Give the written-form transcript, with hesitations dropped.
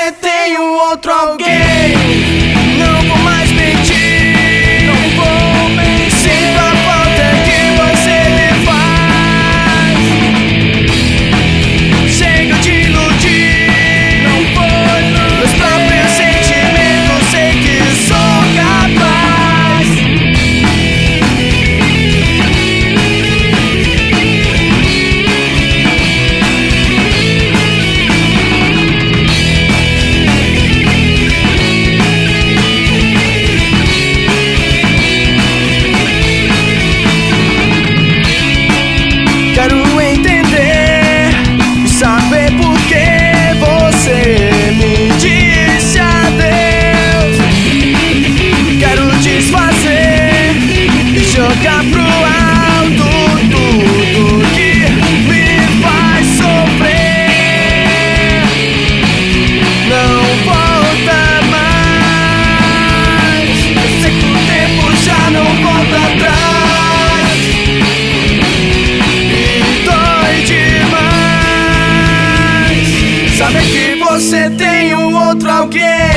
você tem um outro alguém. Não vou mais mentir, não vou mentir. Sinto a falta que você me faz. Chega de iludir, não vou iludir. Meus próprios sentimentos, sei que sou capaz. Quero entender e saber por que você me disse adeus. Quero desfazer e jogar pro alto tudo que me faz sofrer. Não volta mais. Eu sei que o tempo já não volta atrás. Saber que você tem um outro alguém.